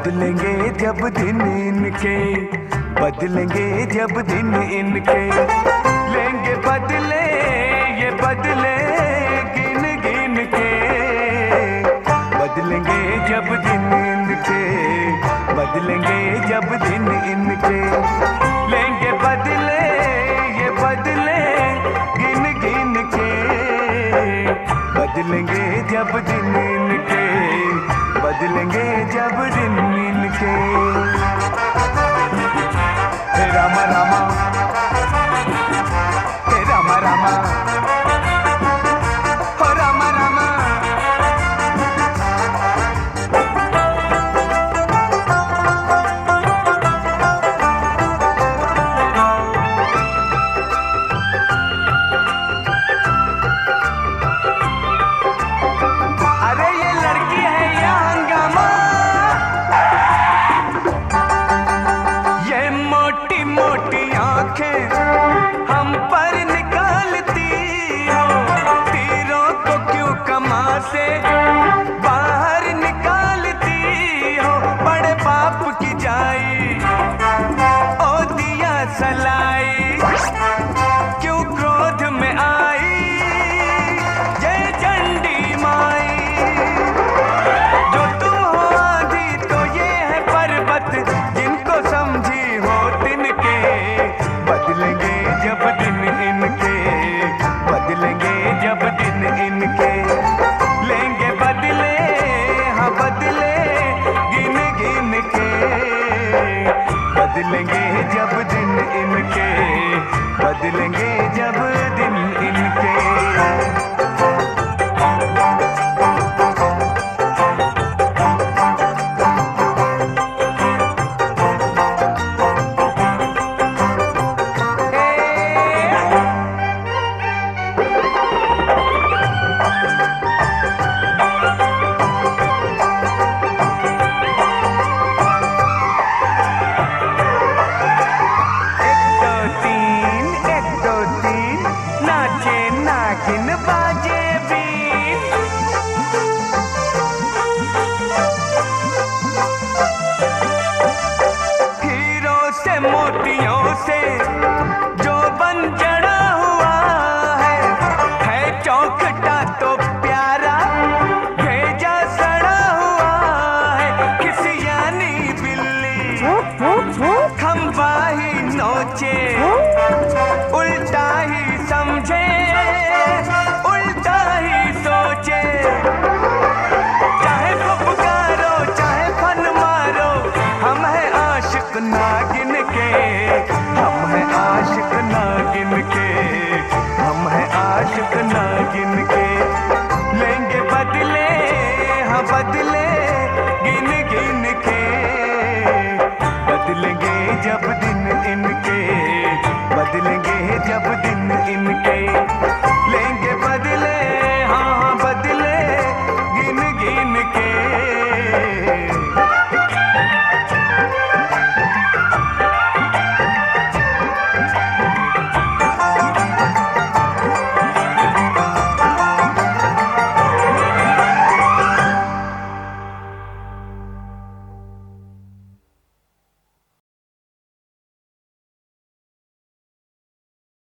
बदलेंगे जब दिन इनके, बदलेंगे जब दिन इनके। लेंगे बदले ये बदले गिन गिन के, बदलेंगे जब दिन इनके, बदलेंगे जब दिन इनके। लेंगे बदले ये बदले गिन गिन के, बदलेंगे जब दिन इनके, बदलेंगे जब दिन इनके। हे रामा रामा, हे रामा रामा, हो रामा रामा। अरे ये लड़की है या हंगामा, ये मोटी मोटी आंखें हम पर निकालती हो। तीरों को क्यों कमा से बाहर निकालती हो। बड़े बाप की जाई ओ दिया सलाई, क्यों क्रोध में आई जय चंडी माई। जो तुम हो आंधी तो ये है पर्वत, जिनको समझी हो तिनके। बदलेंगे जब दिन इनके, बदलेंगे जब दिन इनके। लेंगे बदले हाँ बदले गिन गिन के, बदलेंगे जब दिन इनके, बदलेंगे जब दिन इनके। नागिन बाजे बीन, हीरो से मोतियों से जो बन जड़ा हुआ है चौखटा तो प्यारा भेजा सड़ा हुआ है। किसी यानी बिल्ली खंबा ही नोचे, उल्टा ही समझे उल्टा ही सोचे। चाहे पुकारो चाहे फन मारो, हम हैं आशिक नागिन के, हम हैं आशिक नागिन के, हम हैं आशिक नागिन के। लेंगे बदले हाँ बदले गिन गिन के, बदलेंगे जब दिन इनके, बदलेंगे जब दिन इनके।